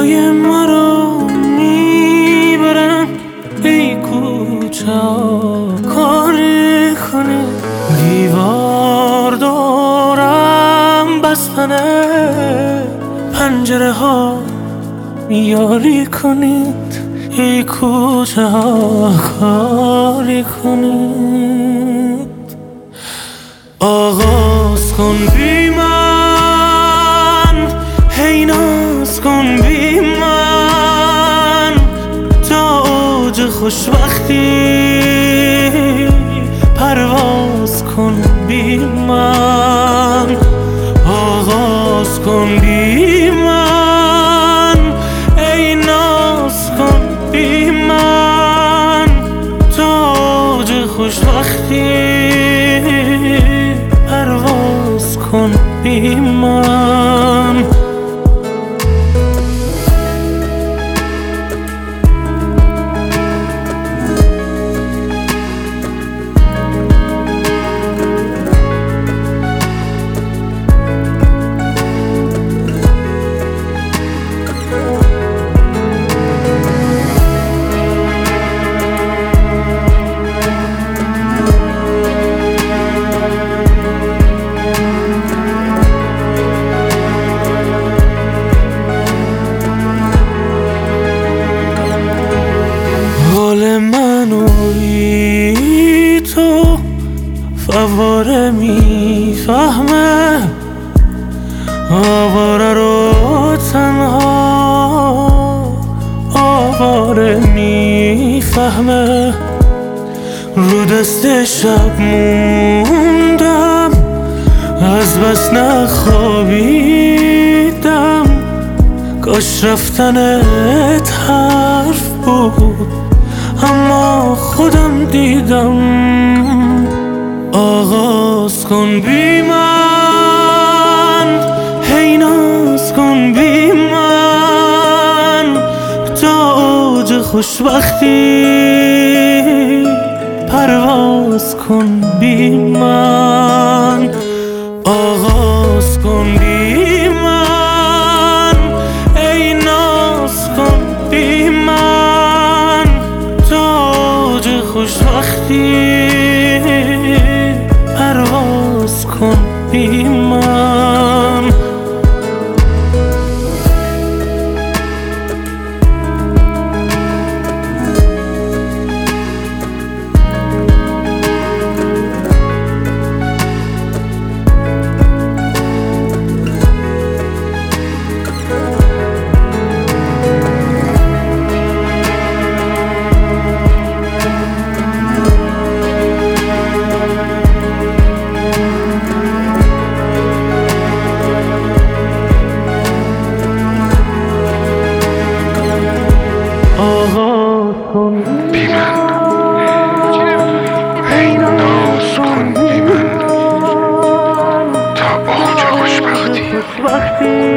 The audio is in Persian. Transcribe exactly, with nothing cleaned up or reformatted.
جای ما رو میبرم، ای کوچه کاری کنی، دیوار دورم بستنه، پنجره ها یاری کنید، ای کوچه ها کاری کنید. آغاز کن بی من، هی ناز کن بی من، تا اوج خوشبختی پرواز کن بی من. آغاز کن بی من، ای ناز کن بی من، تا اوج خوشبختی پرواز کن بی من. حال من و بی تو فواره میفهمه، آواره رو تنها آواره میفهمه. رو دست شب موندم، از بس نخوابیدم، کاش رفتنت حرف بود اما خودم دیدم. آغاز کن بی من، هی ناز کن بی من، تا اوج خوشبختی پرواز کن بی من. آغاز کن بی من، ای ناز کن بی من، تا اوج خوشبختی پرواز کن بی من. آغاز کن بی من، ای ناز کن بی من، تا اوج خوشبختی